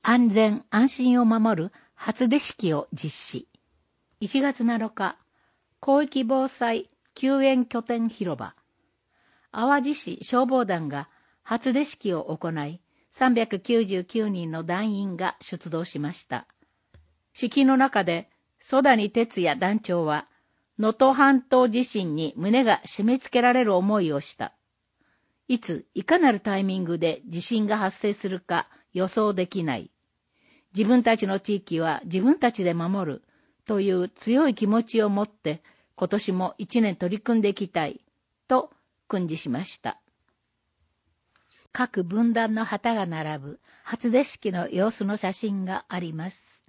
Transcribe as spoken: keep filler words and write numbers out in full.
安全安心を守る初出式を実施。いちがつなのか、広域防災救援拠点広場。淡路市消防団が初出式を行い、さんびゃくきゅうじゅうきゅうにんの団員が出動しました。式の中で、曽谷哲也団長は、能登半島地震に胸が締め付けられる思いをした。いつ、いかなるタイミングで地震が発生するか予想できない。自分たちの地域は自分たちで守るという強い気持ちを持って今年も一年取り組んでいきたいと訓示しました。各分団の旗が並ぶ初出式の様子の写真があります。